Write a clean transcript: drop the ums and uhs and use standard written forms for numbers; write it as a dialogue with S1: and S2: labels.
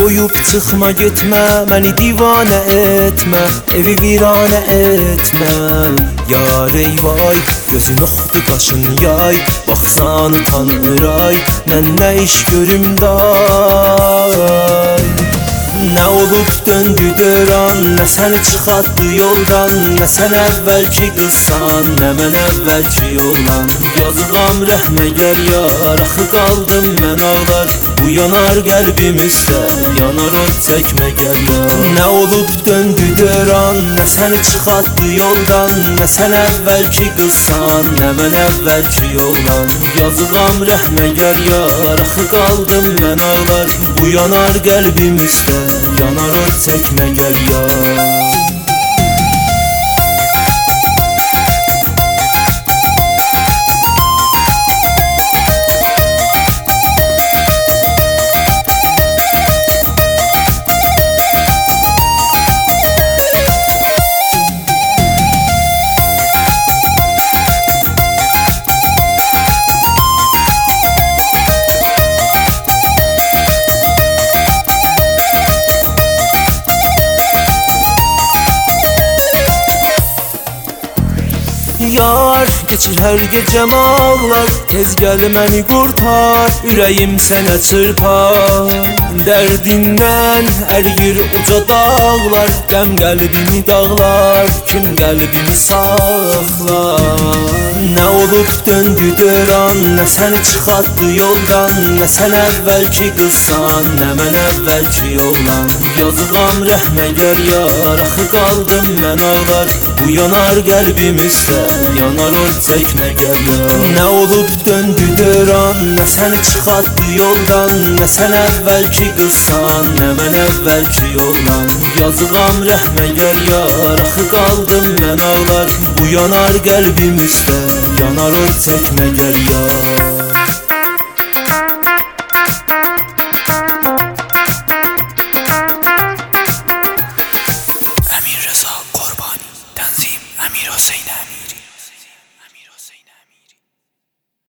S1: qoyub çıxma getmə, məni divanə etmə, evi viranə etmə. Yar ey vay, gözün oxdu qaşın yay, baxsan utanır ay, mən nə iş görüm day. Nə olub döndü döran, nə səni çıxartdı yoldan, nə sən əvvəlki qızsan, nə mən əvvəlki oğlan. Yazıqam rəhmə gəl yar, axı qaldım mən ağlar, bu yanar qəlbimizdə, yanar od çəkmə gəl yar. Nə olub döndü döran, nə səni çıxartdı yoldan, nə sən əvvəlki qızsan, nə mən əvvəlki oğlan. Yazıqam rəhmə gəl yar, axı qaldım mən ağlar, bu yanar qəlbimizdə, yanar od çəkmə gəl yar. Yar, keçir hər gecəm ağlar, tez gəl məni qurtar, ürəyim sənə çırpar. Dərdindən əriyir uca dağlar, qəm qəlbimi dağlar, kim qəlbimi saxlar. Nə olub döndü döran, nə səni çıxartdı yoldan, nə sən əvvəlki qızsan, nə mən əvvəlki oğlan. Yazıqam rəhmə gəl yar, axı qaldım mən ağlar, bu yanar qəlbimizdə, yanar od çəkmə gəl yar. Nə olub döndü döran, nə səni çıxartdı yoldan, nə sən əvvəlki qızsan, nə mən əvvəlki oğlan. Yazıqam rəhmə gəl yar, axı qaldım mən ağlar, bu yanar qəlbimizdə, yanar od çəkmə gəl yar.